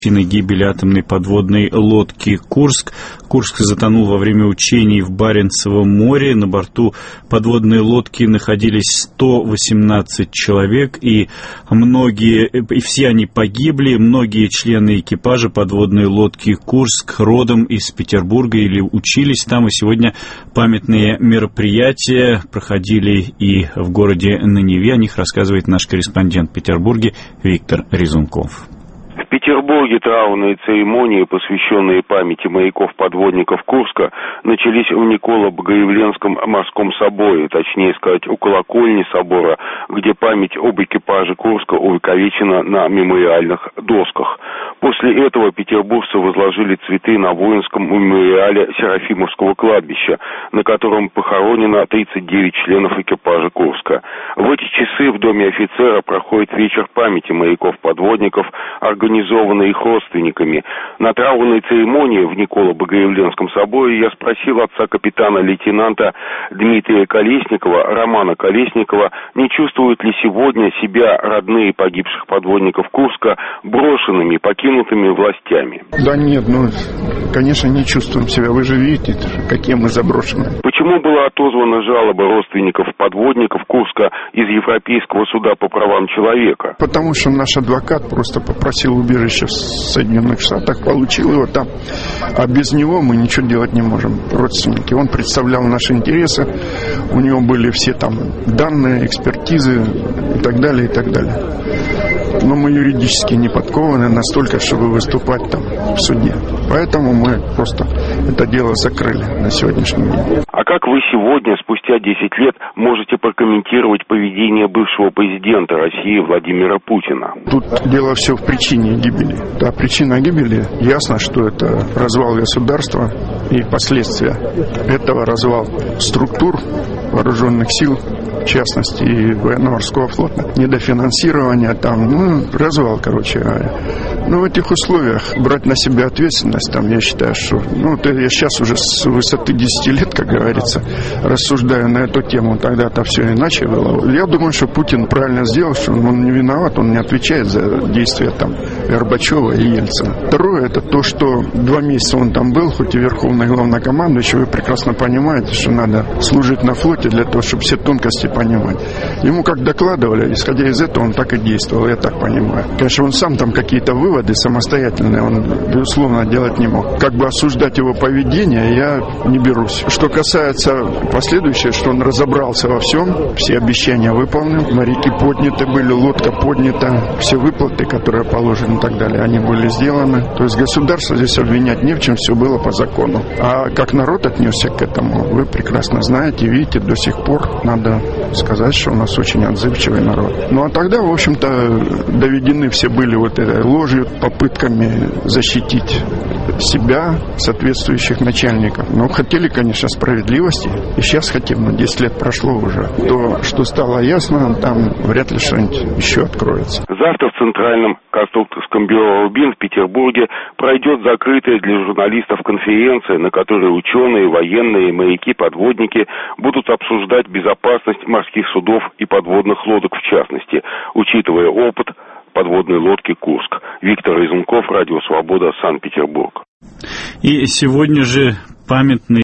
Гибели атомной подводной лодки «Курск». Курск затонул во время учений в Баренцевом море. На борту подводной лодки находились 118 человек, и все они погибли. Многие члены экипажа подводной лодки «Курск» родом из Петербурга или учились там. И сегодня памятные мероприятия проходили и в городе на Неве. О них рассказывает наш корреспондент в Петербурге Виктор Резунков. В Петербурге траурные церемонии, посвященные памяти моряков-подводников Курска, начались в Николо-Богоявленском морском соборе, точнее сказать, у колокольни собора, где память об экипаже Курска увековечена на мемориальных досках. После этого петербуржцы возложили цветы на воинском мемориале Серафимовского кладбища, на котором похоронено 39 членов экипажа Курска. В эти часы в доме офицера проходит вечер памяти моряков-подводников, организованный их родственниками. На траурной церемонии в Николо-Богоявленском соборе я спросил отца капитана-лейтенанта Дмитрия Колесникова, Романа Колесникова, не чувствуют ли сегодня себя родные погибших подводников Курска брошенными, покинутыми властями. Да нет, конечно, не чувствуем себя. Вы же видите, какие мы заброшенные. Почему была отозвана жалоба родственников подводников Курска из Европейского суда по правам человека? Потому что наш адвокат просто попросил убежище в Соединенных Штатах, получил его там, а без него мы ничего делать не можем, родственники. Он представлял наши интересы, у него были все там данные, экспертизы и так далее, и так далее. Но мы юридически не подкованы настолько, чтобы выступать там в суде. Поэтому мы просто это дело закрыли на сегодняшний день. А как вы сегодня, спустя 10 лет, можете прокомментировать поведение бывшего президента России Владимира Путина? Тут дело все в причине гибели. Да, причина гибели, ясно, что это развал государства и последствия этого развал структур вооруженных сил, в частности, и военно-морского флота. Недофинансирование там, развал, короче говоря. В этих условиях брать на себя ответственность, там, я считаю, что, я сейчас уже с высоты 10 лет, как говорится, рассуждаю на эту тему, тогда-то все иначе было. Я думаю, что Путин правильно сделал, что он не виноват, он не отвечает за действия там Горбачева и Ельцина. Второе, это то, что 2 месяца он там был, хоть и верховный главнокомандующий, вы прекрасно понимаете, что надо служить на флоте для того, чтобы все тонкости понимать. Ему как докладывали, исходя из этого, он так и действовал, я так понимаю. Конечно, он сам там какие-то выводы самостоятельные, он, безусловно, делать не мог. Как бы осуждать его поведение я не берусь. Что касается последующего, что он разобрался во всем, все обещания выполнил, моряки подняты были, лодка поднята, все выплаты, которые положены и так далее, они были сделаны. То есть государство здесь обвинять не в чем, все было по закону. А как народ отнесся к этому, вы прекрасно знаете, видите, до сих пор надо сказать, что у нас очень отзывчивый народ. А тогда, в общем-то, доведены все были вот этой ложью, попытками защитить себя, соответствующих начальников. Хотели, конечно, справедливости, и сейчас хотим, но 10 лет прошло уже. То, что стало ясно, там вряд ли что-нибудь еще откроется. Завтра в Центральном конструкторском бюро «Рубин» в Петербурге пройдет закрытая для журналистов конференция, на которой ученые, военные, моряки, подводники будут обсуждать безопасность морских судов и подводных лодок в частности, учитывая опыт подводной лодки «Курск». Виктор Резунков, Радио Свобода, Санкт-Петербург. И сегодня же памятный